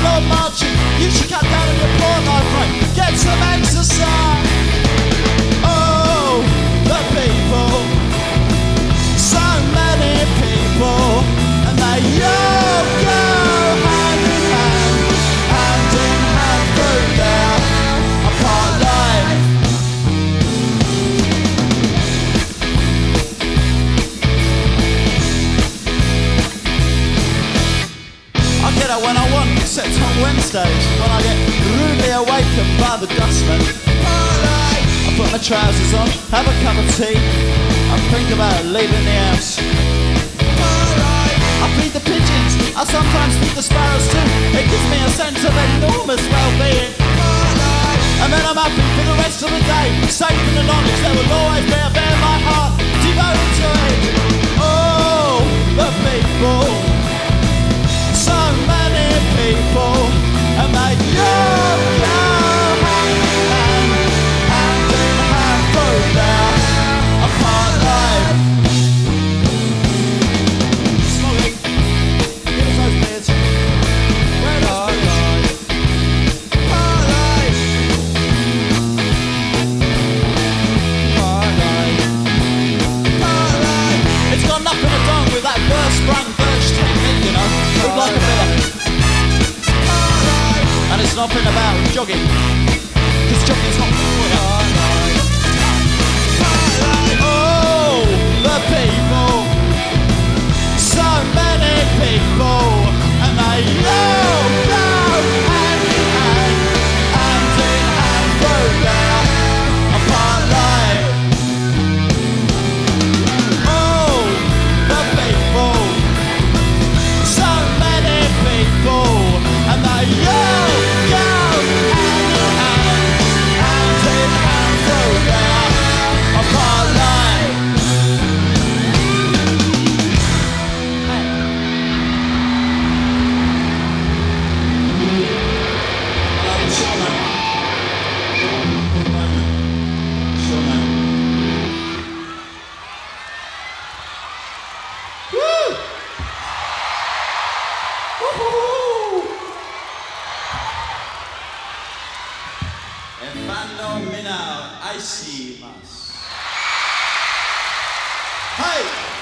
floor marching. You should cut down on your porn life, right? Get some exercise. Oh, the people, so many people, and they all go hand in hand, hand in hand through their apart life. I get up when I want, except on Wednesdays, when I get rudely awakened by the dustman. I put my trousers on, have a cup of tea, I think about leaving the house. I feed the pigeons, I sometimes feed the sparrows too. It gives me a sense of enormous well-being. And then I'm happy for the rest of the day, safe in the knowledge there will always be a bit of my heart devoted to it. Oh, the people, so many people, and they all go hand in hand, hand in hand through their apart life. Smolly, give us those beers. Where are they? Apart life. Apart life. Apart life. It's got nothing to do with that first sprung birch technique, you know. Look like a bit of. And it's nothing about jogging, cause jogging's not good for you. Oh, the people, so many people, and they all go hand in hand, hand in hand through their apart life. Oh, the people, so many people, and they all go hand in hand through their apart life. Woo! Woo-hoo! Fenomenal, I see mas. Hey!